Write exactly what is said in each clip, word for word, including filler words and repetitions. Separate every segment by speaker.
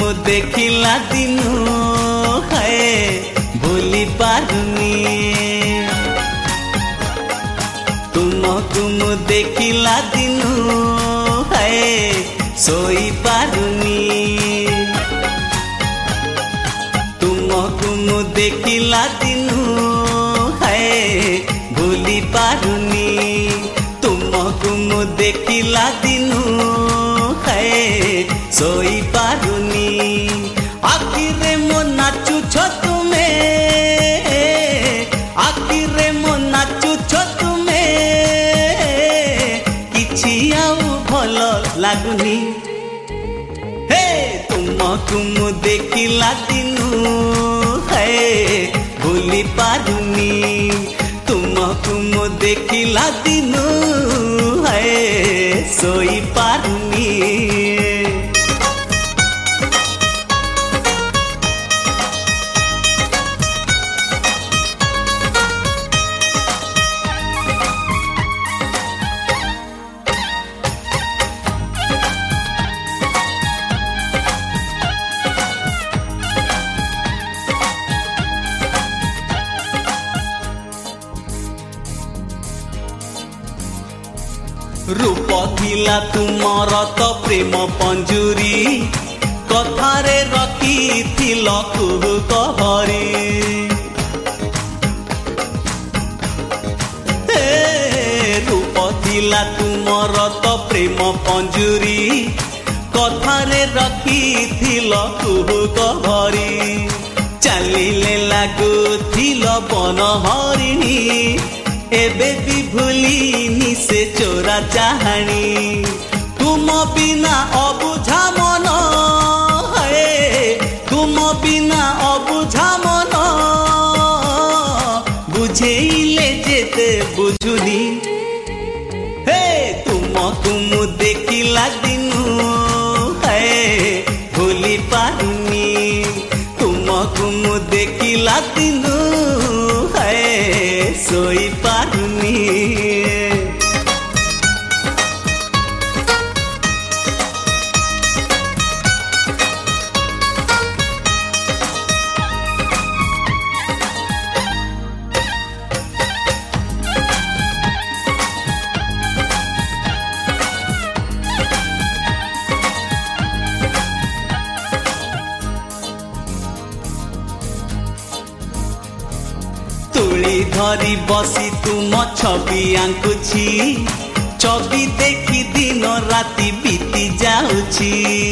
Speaker 1: देखिला दिनु है भूली पारुनी तुमको मु देखिला दिनु है सोई पारुनी तुमको मु देखिला दिनु है भूली पारुनी तुमको मु देखिला दिनु है सोई पारुनी आखिरे मो नाचु छो तुमे आखिरे मो नाचु छो तुमे किछि आउ भल लागुनी हे तुमको मु देखिला दिनु है भूली पारुनी तुमको मु देखिला दिनु है सोई पारुनी रूप थिला तुमर तो प्रेम पंजुरी कथारे रखी थिल कुहु कहरी रूप थिला तुमर तो प्रेम पंजुरी कथारे रखी थिल कुहु कहरी चलिले लागु थिल बन हरिणी एबे भी भूलिनी से चोरा चाहनी तुम बिना अबुझा मन है तुम बिना अबुझा मन बुझेइले जेते बुझुनी हे तुमको मु देखिला दिनु है भूली पारुनी तुमको मु देखिला दिनु है सोई पारुनी तुली धरी बसी तुम छवि आंकुछि छवि देखी दिन राति बीती जाउछि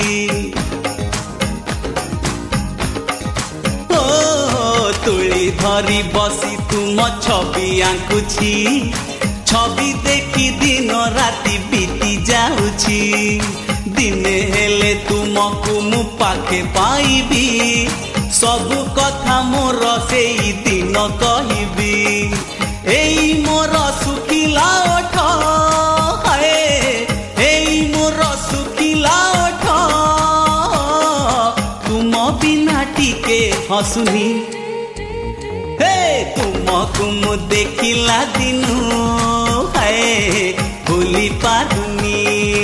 Speaker 1: ओ तुली धरी बसी तुम छवि आंकुछि छवि देखी दिन राति बीती जाउछि दिने हेले तुमको मु पाखे पाइबी सब कथा मोर सेई दिन कहबी एई मोर सुखिला ओठ है एई मोर सुखिला ओठ तुम बिना टिके हसुनी हे तुमको मु देखिला दिनु है भूली पारुनी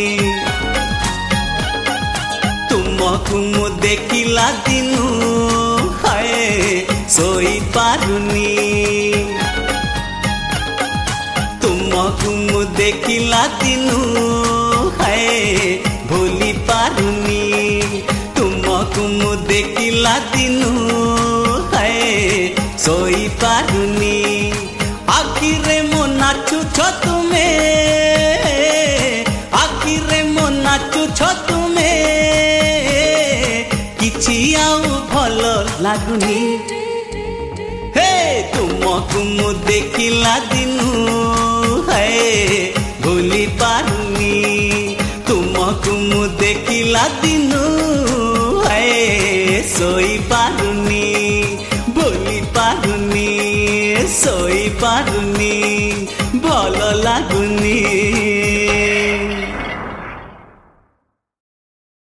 Speaker 1: तुमको मु देखिला दिनु है सोई पारुनी तुमको मु देखिला दिनु है भूली पारुनी तुमको मु देखिला दिनु है सोई पारुनी आखिरे मो नाचु छो तुमे आखिरे मो नाचु छो तुमे किछि आउ भल लागुनी हे तुमको मु देखिला दिनु है भूली पारुनी तुमको मु देखिला दिनु है सोई पारुनी भूली पारुनी सोई पारुनी भल लागुनी।